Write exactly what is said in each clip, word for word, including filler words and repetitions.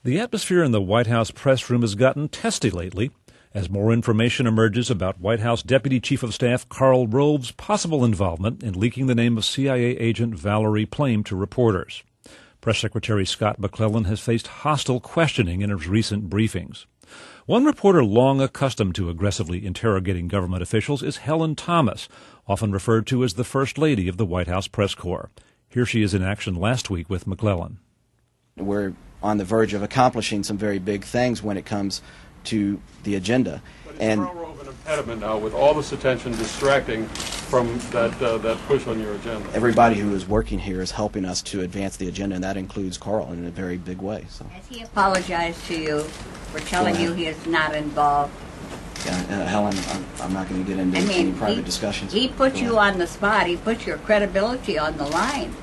The atmosphere in the White House press room has gotten testy lately as more information emerges about White House Deputy Chief of Staff Karl Rove's possible involvement in leaking the name of C I A agent Valerie Plame to reporters. Press Secretary Scott McClellan has faced hostile questioning in his recent briefings. One reporter long accustomed to aggressively interrogating government officials is Helen Thomas, often referred to as the First Lady of the White House Press Corps. Here she is in action last week with McClellan. We're on the verge of accomplishing some very big things when it comes to the agenda. But is Karl Rove an impediment now with all this attention distracting from that uh, that push on your agenda? Everybody who is working here is helping us to advance the agenda, and that includes Karl in a very big way. So. Has he apologized to you for telling you he is not involved? Yeah, uh, Helen, I'm, I'm not going to get into I mean, any private he, discussions. He put you on the spot. He put your credibility on the line.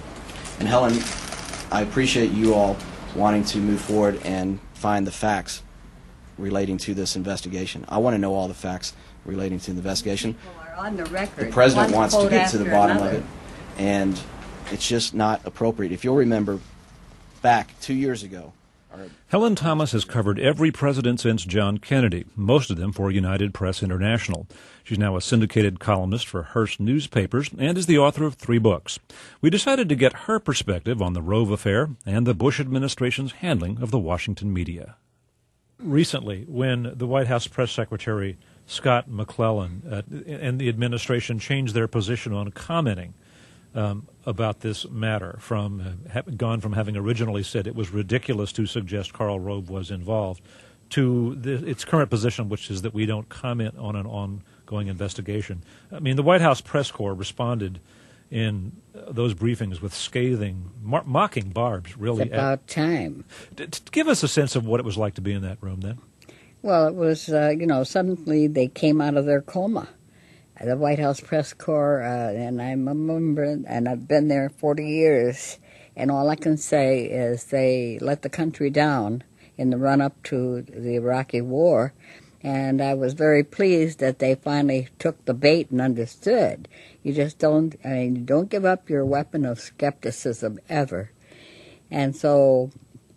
And Helen, I appreciate you all wanting to move forward and find the facts relating to this investigation. I want to know all the facts relating to the investigation. People are on the record. The president One wants to quote get to the after bottom another. of it, and it's just not appropriate. If you'll remember, back two years ago, or Helen Thomas has covered every president since John Kennedy, most of them for United Press International. She's now a syndicated columnist for Hearst newspapers and is the author of three books. We decided to get her perspective on the Rove affair and the Bush administration's handling of the Washington media. Recently, when the White House Press Secretary Scott McClellan uh, and the administration changed their position on commenting um, about this matter, from uh, ha- gone from having originally said it was ridiculous to suggest Karl Rove was involved, to the, its current position, which is that we don't comment on an ongoing investigation. I mean, the White House Press Corps responded in uh, those briefings with scathing, mar- mocking barbs, really. It's about at, time. D- t- give us a sense of what it was like to be in that room then. Well, it was, uh, you know, suddenly they came out of their coma. The White House Press Corps, uh, and I'm a member, and I've been there forty years, and all I can say is they let the country down in the run-up to the Iraqi war, and I was very pleased that they finally took the bait and understood. You just don't, I mean, you don't give up your weapon of skepticism ever. And so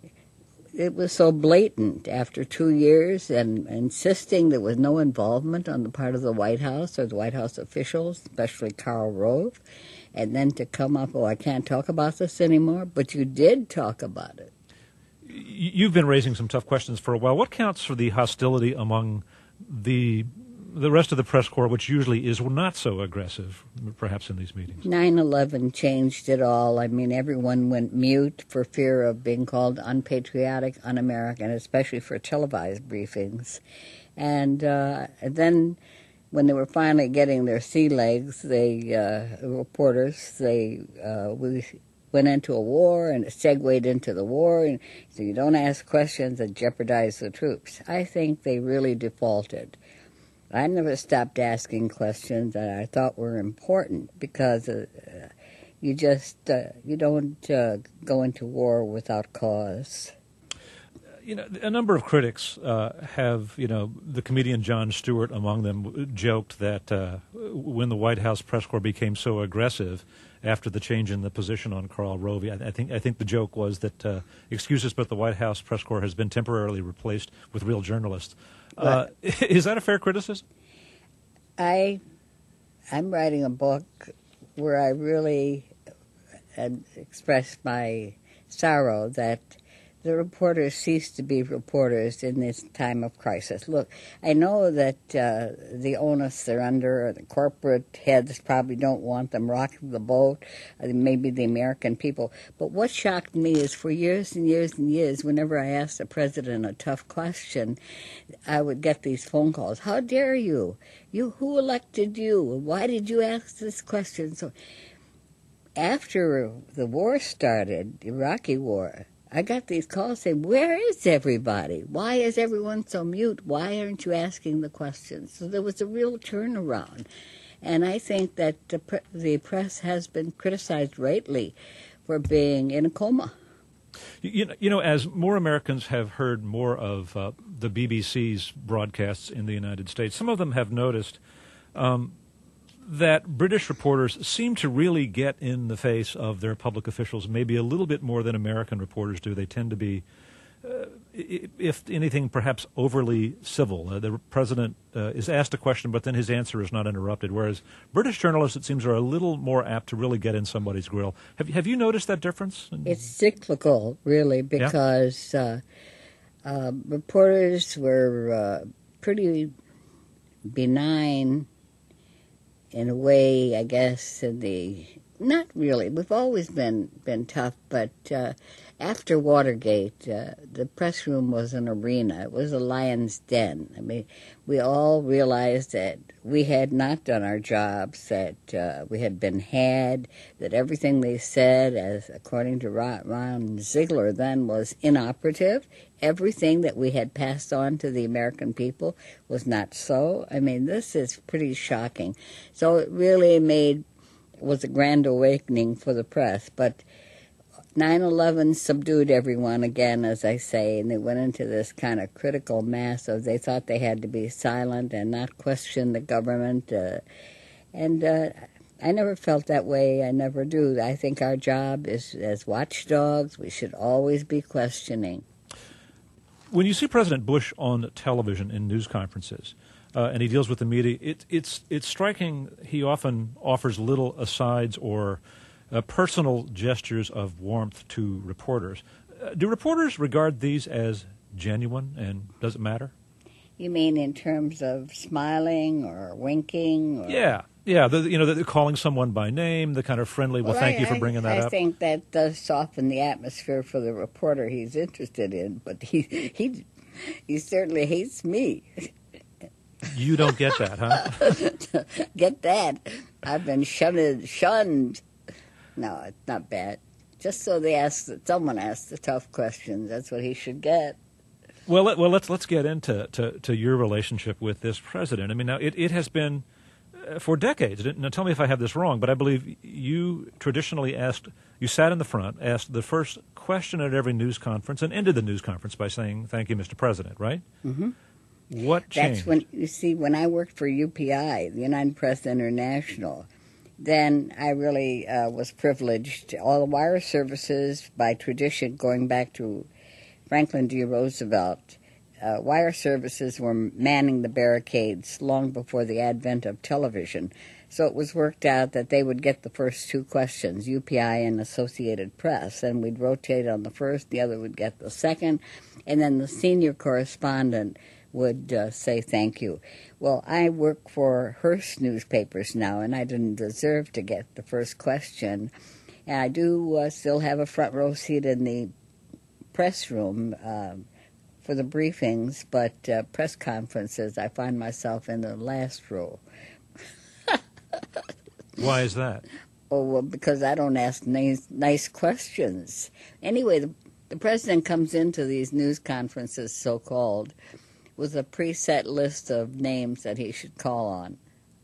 it was so blatant after two years and insisting there was no involvement on the part of the White House or the White House officials, especially Karl Rove, and then to come up, oh, I can't talk about this anymore, but you did talk about it. You've been raising some tough questions for a while. What counts for the hostility among the the rest of the press corps, which usually is not so aggressive, perhaps, in these meetings? nine eleven changed it all. I mean, everyone went mute for fear of being called unpatriotic, un-American, especially for televised briefings. And uh, then when they were finally getting their sea legs, they, uh, reporters, they uh, we went into a war and it segued into the war. And so you don't ask questions that jeopardize the troops. I think they really defaulted. I never stopped asking questions that I thought were important because uh, you just uh, you don't uh, go into war without cause. You know, a number of critics uh, have, you know, the comedian Jon Stewart among them, joked that uh, when the White House press corps became so aggressive after the change in the position on Karl Rove, I, I think I think the joke was that, uh, excuse us, but the White House press corps has been temporarily replaced with real journalists. Uh, is that a fair criticism? I, I'm writing a book where I really uh, express my sorrow that the reporters cease to be reporters in this time of crisis. Look, I know that uh, the onus they're under, the corporate heads probably don't want them rocking the boat, uh, maybe the American people. But what shocked me is for years and years and years, whenever I asked the president a tough question, I would get these phone calls. How dare you? You, who elected you? Why did you ask this question? So after the war started, the Iraqi war, I got these calls saying, where is everybody? Why is everyone so mute? Why aren't you asking the questions? So there was a real turnaround. And I think that the, pre- the press has been criticized rightly for being in a coma. You know, you know, as more Americans have heard more of uh, the B B C's broadcasts in the United States, some of them have noticed um, that British reporters seem to really get in the face of their public officials maybe a little bit more than American reporters do. They tend to be uh, if anything, perhaps overly civil. Uh, the president uh, is asked a question, but then his answer is not interrupted, whereas British journalists, it seems, are a little more apt to really get in somebody's grill. Have, have you noticed that difference? It's cyclical, really, because yeah. uh, uh, reporters were uh, pretty benign in a way, I guess, in the... Not really. We've always been, been tough, but uh, after Watergate, uh, the press room was an arena. It was a lion's den. I mean, we all realized that we had not done our jobs, that uh, we had been had, that everything they said, as according to Ron Ziegler then, was inoperative. Everything that we had passed on to the American people was not so. I mean, this is pretty shocking. So it really made... was a grand awakening for the press, but nine eleven subdued everyone again, as I say, and they went into this kind of critical mass of they thought they had to be silent and not question the government, uh, and uh, I never felt that way. I never do. I think our job is as watchdogs, we should always be questioning. When you see President Bush on television in news conferences, Uh, and he deals with the media, it, it's it's striking. He often offers little asides or uh, personal gestures of warmth to reporters. Uh, do reporters regard these as genuine, and does it matter? You mean in terms of smiling or winking? Or... Yeah, yeah. The, you know, the, the calling someone by name, the kind of friendly. Well, well thank I, you for bringing that I, I up. I think that does soften the atmosphere for the reporter he's interested in, but he he he certainly hates me. You don't get that, huh? Get that. I've been shunned. shunned. No, it's not bad. Just so they ask, someone asks the tough questions. That's what he should get. Well, let, well, let's let's get into to, to your relationship with this president. I mean, now it, it has been uh, for decades. Now, tell me if I have this wrong, but I believe you traditionally asked. You sat in the front, asked the first question at every news conference, and ended the news conference by saying, "Thank you, Mister President." Right? Mm-hmm. What changed? That's when, you see, when I worked for U P I, the United Press International, then I really uh, was privileged. All the wire services, by tradition, going back to Franklin D. Roosevelt, uh, wire services were manning the barricades long before the advent of television. So it was worked out that they would get the first two questions, U P I and Associated Press, and we'd rotate on the first, the other would get the second, and then the senior correspondent would uh, say thank you. Well, I work for Hearst newspapers now, and I didn't deserve to get the first question. And I do uh, still have a front row seat in the press room uh, for the briefings, but uh, press conferences, I find myself in the last row. Why is that? Oh, well, because I don't ask nice, nice questions. Anyway, the, the president comes into these news conferences, so-called, with a preset list of names that he should call on.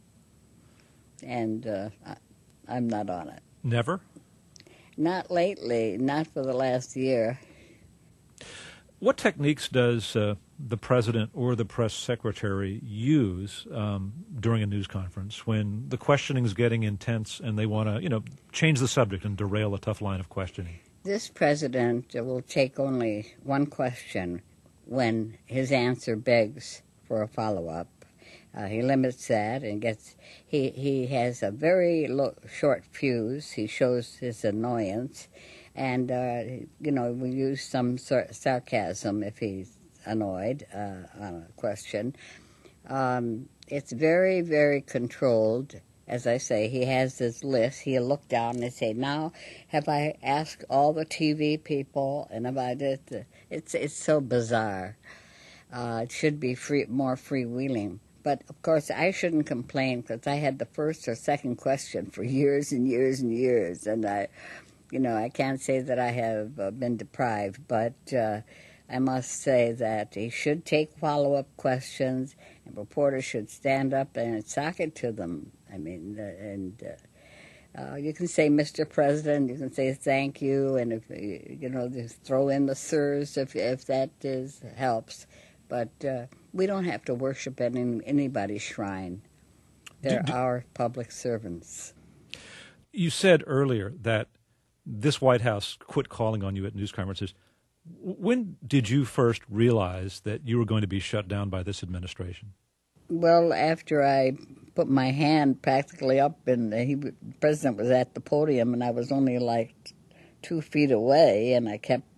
And uh, I, I'm not on it. Never? Not lately, not for the last year. What techniques does uh, the president or the press secretary use um, during a news conference when the questioning is getting intense and they want to, you know, change the subject and derail a tough line of questioning? This president will take only one question when his answer begs for a follow-up. Uh, he limits that and gets, he, he has a very low, short fuse. He shows his annoyance, and, uh, you know, we use some sar- sarcasm if he's annoyed uh, on a question. Um, it's very, very controlled. As I say, he has this list. He'll look down and say, now, have I asked all the T V people? And have I did the, it's, it's so bizarre. Uh, it should be free, more freewheeling. But, of course, I shouldn't complain because I had the first or second question for years and years and years. And, I, you know, I can't say that I have uh, been deprived, but uh, I must say that he should take follow-up questions, and reporters should stand up and sock it to them. I mean, uh, and uh, uh, you can say, Mister President, you can say thank you, and if you know, just throw in the sirs if if that is helps. But uh, we don't have to worship at any, anybody's shrine. They're do, do, our public servants. You said earlier that this White House quit calling on you at news conferences. When did you first realize that you were going to be shut down by this administration? Well, after I put my hand practically up, and he, the president was at the podium, and I was only like two feet away, and I kept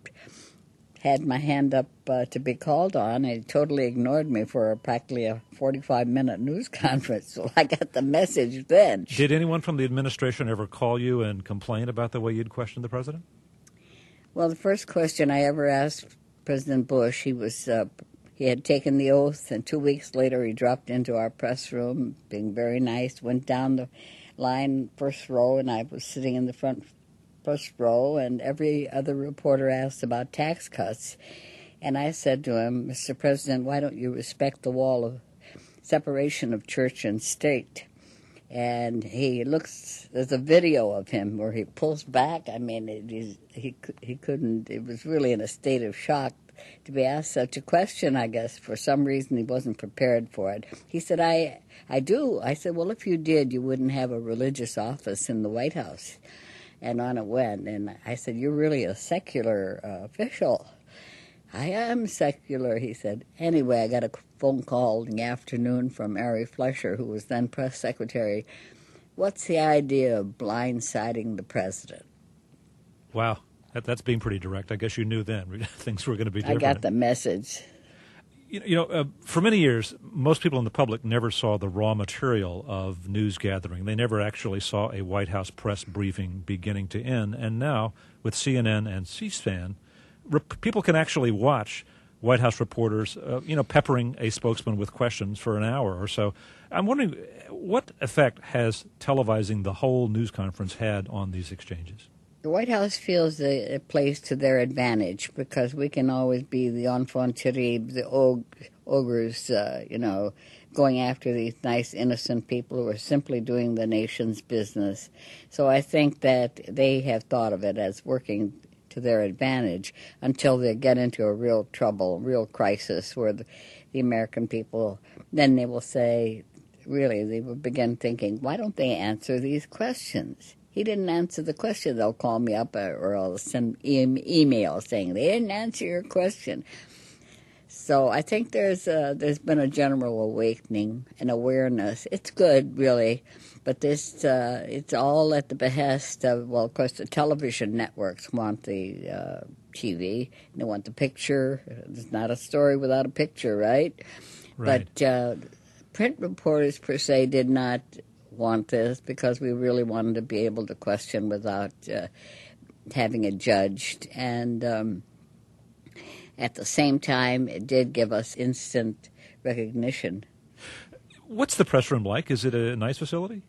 had my hand up uh, to be called on. He totally ignored me for a, practically a forty-five minute news conference. So I got the message then. Did anyone from the administration ever call you and complain about the way you'd questioned the president? Well, the first question I ever asked President Bush, he was uh, he had taken the oath, and two weeks later he dropped into our press room, being very nice, went down the line, first row, and I was sitting in the front first row, and every other reporter asked about tax cuts. And I said to him, Mister President, why don't you respect the wall of separation of church and state? And he looks, there's a video of him where he pulls back. I mean, it, he, he, he couldn't, it was really in a state of shock to be asked such a question, I guess. For some reason, he wasn't prepared for it. He said, I, I do. I said, well, if you did, you wouldn't have a religious office in the White House. And on it went. And I said, you're really a secular uh, official. I am secular, he said. Anyway, I got a phone call in the afternoon from Ari Fleischer, who was then press secretary. What's the idea of blindsiding the president? Wow, that, that's being pretty direct. I guess you knew then things were going to be different. I got the message. You, you know, uh, for many years, most people in the public never saw the raw material of news gathering. They never actually saw a White House press briefing beginning to end. And now, with C N N and C-SPAN, rep- people can actually watch White House reporters, uh, you know, peppering a spokesman with questions for an hour or so. I'm wondering, what effect has televising the whole news conference had on these exchanges? The White House feels that it plays to their advantage because we can always be the enfant terrible, the og- ogres, uh, you know, going after these nice, innocent people who are simply doing the nation's business. So I think that they have thought of it as working to their advantage until they get into a real trouble, real crisis where the, the American people, then they will say, really, they will begin thinking, why don't they answer these questions? He didn't answer the question. They'll call me up or I'll send e- email saying they didn't answer your question. So I think there's a, there's been a general awakening and awareness. It's good, really, but this uh, it's all at the behest of, well, of course, the television networks want the uh, T V. They want the picture. There's not a story without a picture, right? Right. But uh, print reporters, per se, did not want this because we really wanted to be able to question without uh, having it judged. And um, at the same time, it did give us instant recognition. What's the press room like? Is it a nice facility?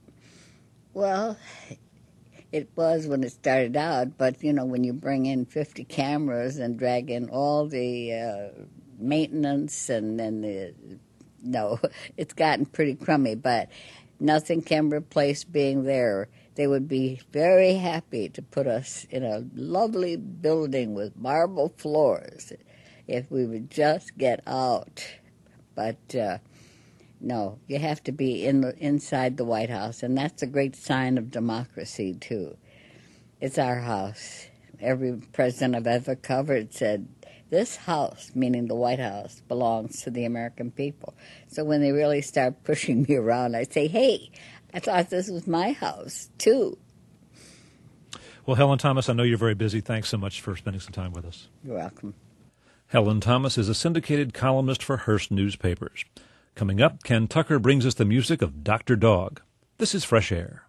Well, it was when it started out, but, you know, when you bring in fifty cameras and drag in all the uh, maintenance and then the, no, it's gotten pretty crummy, but nothing can replace being there. They would be very happy to put us in a lovely building with marble floors if we would just get out. But uh, no, you have to be in the, inside the White House, and that's a great sign of democracy, too. It's our house. Every president I've ever covered said, this house, meaning the White House, belongs to the American people. So when they really start pushing me around, I say, hey, I thought this was my house, too. Well, Helen Thomas, I know you're very busy. Thanks so much for spending some time with us. You're welcome. Helen Thomas is a syndicated columnist for Hearst Newspapers. Coming up, Ken Tucker brings us the music of Doctor Dog. This is Fresh Air.